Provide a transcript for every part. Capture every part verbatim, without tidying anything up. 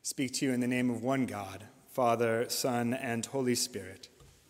speak to you in the name of one God, Father, Son, and Holy Spirit.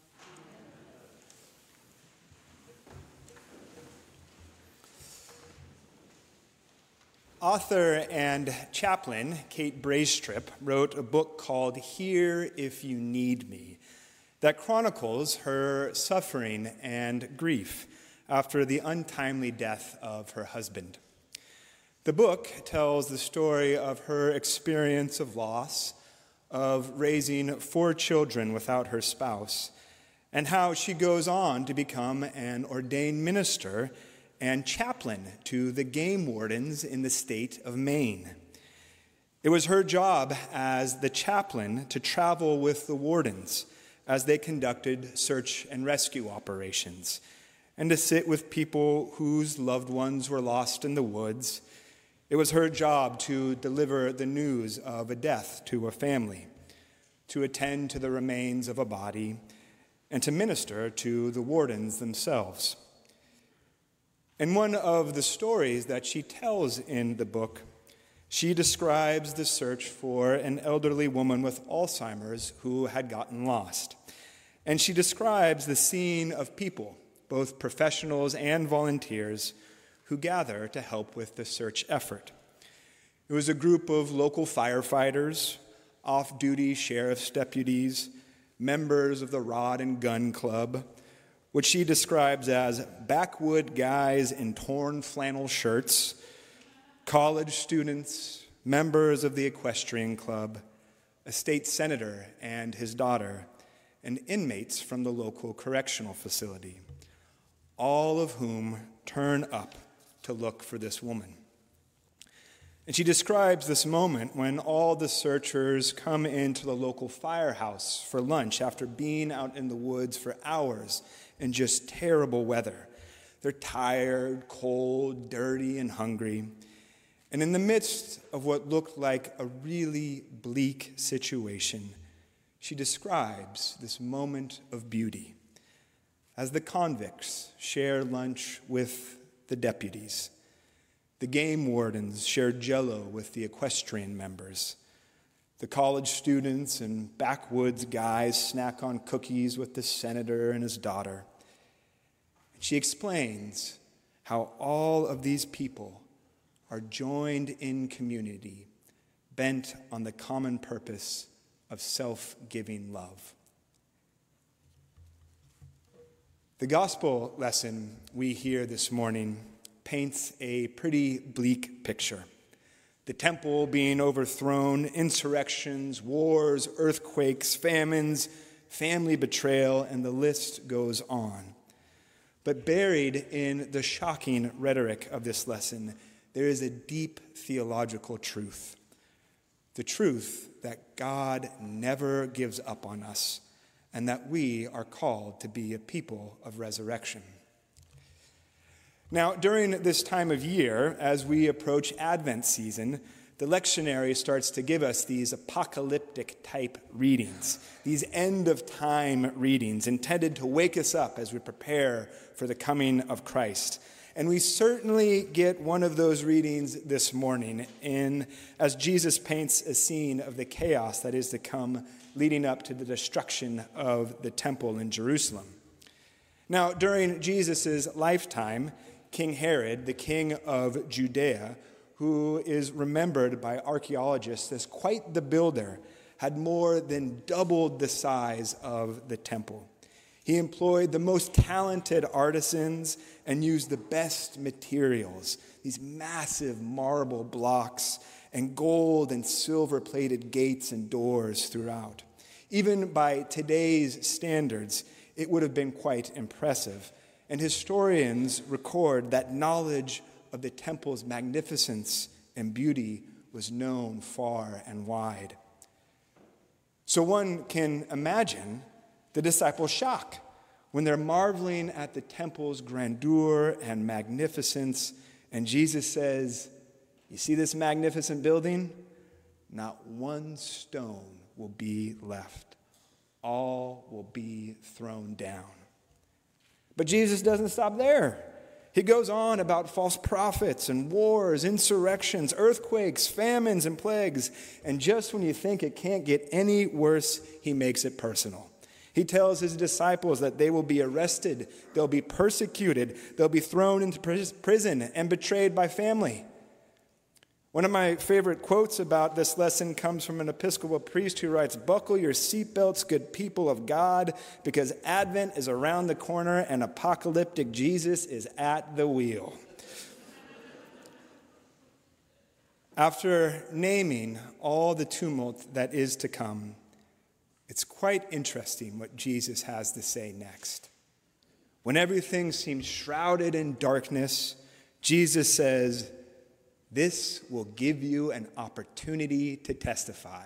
Author and chaplain Kate Braestrip wrote a book called Here If You Need Me that chronicles her suffering and grief after the untimely death of her husband. The book tells the story of her experience of loss, of raising four children without her spouse, and how she goes on to become an ordained minister and chaplain to the game wardens in the state of Maine. It was her job as the chaplain to travel with the wardens as they conducted search and rescue operations, and to sit with people whose loved ones were lost in the woods. It was her job to deliver the news of a death to a family, to attend to the remains of a body, and to minister to the wardens themselves. In one of the stories that she tells in the book, she describes the search for an elderly woman with Alzheimer's who had gotten lost. And she describes the scene of people, both professionals and volunteers, who gather to help with the search effort. It was a group of local firefighters, off-duty sheriff's deputies, members of the Rod and Gun Club, which she describes as backwood guys in torn flannel shirts, college students, members of the equestrian club, a state senator and his daughter, and inmates from the local correctional facility, all of whom turn up to look for this woman. And she describes this moment when all the searchers come into the local firehouse for lunch after being out in the woods for hours in just terrible weather. They're tired, cold, dirty, and hungry. And in the midst of what looked like a really bleak situation, she describes this moment of beauty as the convicts share lunch with the deputies. The game wardens share Jell-O with the equestrian members. The college students and backwoods guys snack on cookies with the senator and his daughter. She explains how all of these people are joined in community, bent on the common purpose of self-giving love. The gospel lesson we hear this morning paints a pretty bleak picture. The temple being overthrown, insurrections, wars, earthquakes, famines, family betrayal, and the list goes on. But buried in the shocking rhetoric of this lesson, there is a deep theological truth. The truth that God never gives up on us, and that we are called to be a people of resurrection. Now, during this time of year, as we approach Advent season, the lectionary starts to give us these apocalyptic type readings, these end of time readings intended to wake us up as we prepare for the coming of Christ. And we certainly get one of those readings this morning in as Jesus paints a scene of the chaos that is to come leading up to the destruction of the temple in Jerusalem. Now, during Jesus' lifetime, King Herod, the king of Judea, who is remembered by archaeologists as quite the builder, had more than doubled the size of the temple. He employed the most talented artisans and used the best materials, these massive marble blocks and gold and silver-plated gates and doors throughout. Even by today's standards, it would have been quite impressive. And historians record that knowledge of the temple's magnificence and beauty was known far and wide. So one can imagine the disciples' shock when they're marveling at the temple's grandeur and magnificence, and Jesus says, "You see this magnificent building? Not one stone will be left. All will be thrown down." But Jesus doesn't stop there. He goes on about false prophets and wars, insurrections, earthquakes, famines, and plagues. And just when you think it can't get any worse, he makes it personal. He tells his disciples that they will be arrested, they'll be persecuted, they'll be thrown into prison and betrayed by family. One of my favorite quotes about this lesson comes from an Episcopal priest who writes, "Buckle your seatbelts, good people of God, because Advent is around the corner and apocalyptic Jesus is at the wheel." After naming all the tumult that is to come, it's quite interesting what Jesus has to say next. When everything seems shrouded in darkness, Jesus says, "This will give you an opportunity to testify."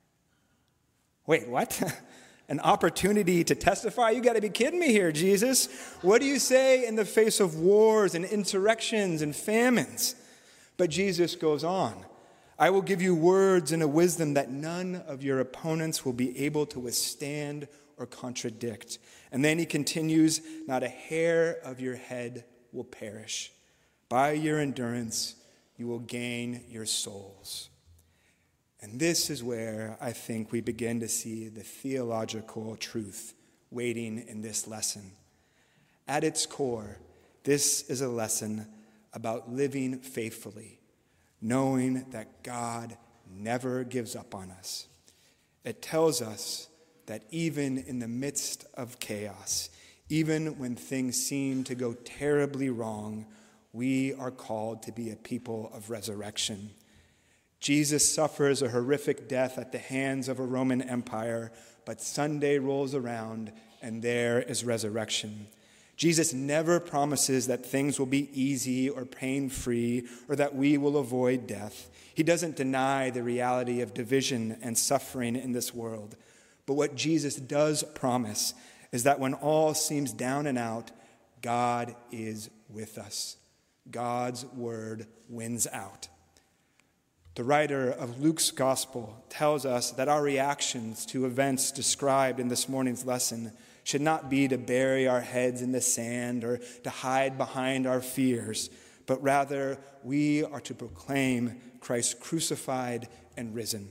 Wait, what? An opportunity to testify? You got to be kidding me here, Jesus. What do you say in the face of wars and insurrections and famines? But Jesus goes on. "I will give you words and a wisdom that none of your opponents will be able to withstand or contradict." And then he continues, "Not a hair of your head will perish. By your endurance, you will gain your souls." And this is where I think we begin to see the theological truth waiting in this lesson. At its core, this is a lesson about living faithfully, knowing that God never gives up on us. It tells us that even in the midst of chaos, even when things seem to go terribly wrong, we are called to be a people of resurrection. Jesus suffers a horrific death at the hands of a Roman Empire, but Sunday rolls around and there is resurrection. Jesus never promises that things will be easy or pain-free or that we will avoid death. He doesn't deny the reality of division and suffering in this world. But what Jesus does promise is that when all seems down and out, God is with us. God's word wins out. The writer of Luke's gospel tells us that our reactions to events described in this morning's lesson should not be to bury our heads in the sand or to hide behind our fears, but rather we are to proclaim Christ crucified and risen.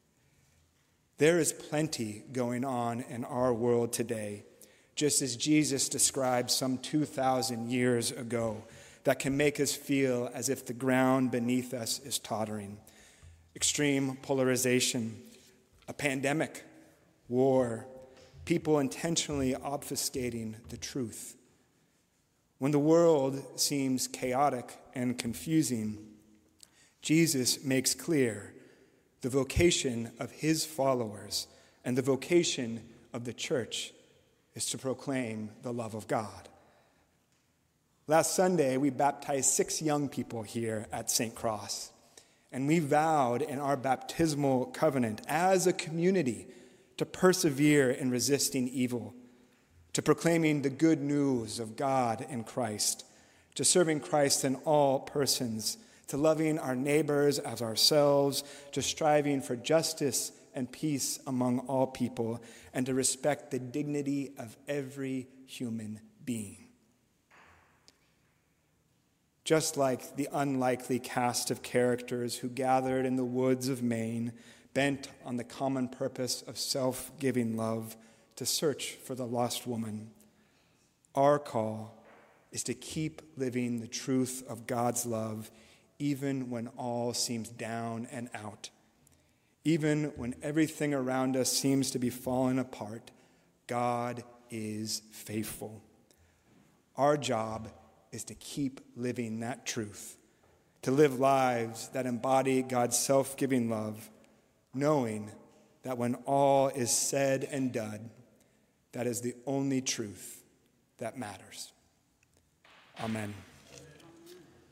There is plenty going on in our world today, just as Jesus described some two thousand years ago, that can make us feel as if the ground beneath us is tottering. Extreme polarization, a pandemic, war, people intentionally obfuscating the truth. When the world seems chaotic and confusing, Jesus makes clear the vocation of his followers and the vocation of the church is to proclaim the love of God. Last Sunday, we baptized six young people here at Saint Cross, and we vowed in our baptismal covenant as a community to persevere in resisting evil, to proclaiming the good news of God in Christ, to serving Christ in all persons, to loving our neighbors as ourselves, to striving for justice and peace among all people, and to respect the dignity of every human being. Just like the unlikely cast of characters who gathered in the woods of Maine, bent on the common purpose of self-giving love to search for the lost woman, our call is to keep living the truth of God's love even when all seems down and out. Even when everything around us seems to be falling apart, God is faithful. Our job is to keep living that truth, to live lives that embody God's self-giving love, knowing that when all is said and done, that is the only truth that matters. Amen.